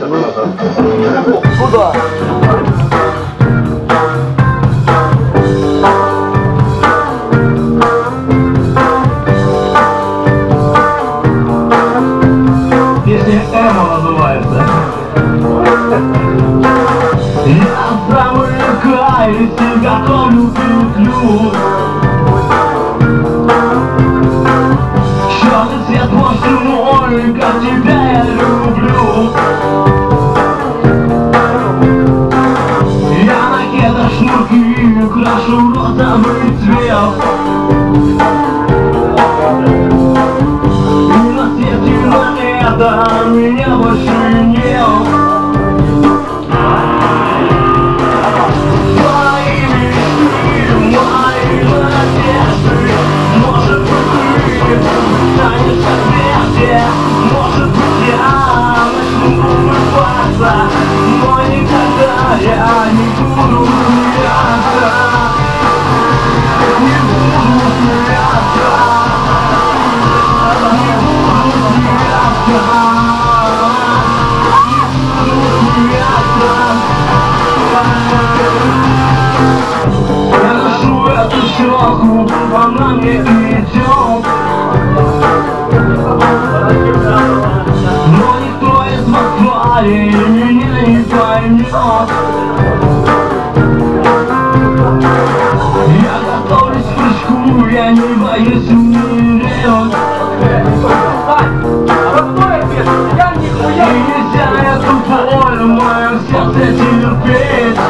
Куда? Песня «Эмо» называется. Я замыкаюсь и готовлю петлю. Черный цвет больше мой, как тебя я люблю. Я на кедах шнурки крашу розовый цвет. И на свете на это меня больше нет. Мои мечты, мои надежды, может быть ты станешь как прежде. Может быть я начну улыбаться, но никогда я не буду смеяться. Не буду смеяться. Не буду смеяться. Не буду смеяться. Я ношу эту щеку, она мне идет. Но никто из Москвы меня не поймет. Я готовлюсь к прыжку, я не боюсь умереть. И нельзя эту боль в моем сердце терпеть.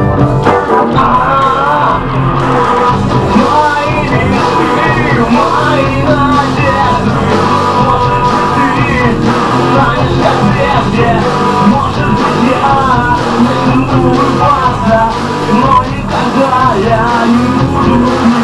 Мои мечты, мои надежды, может быть ты станешь как прежде. Может быть я начну улыбаться, но никогда я не буду.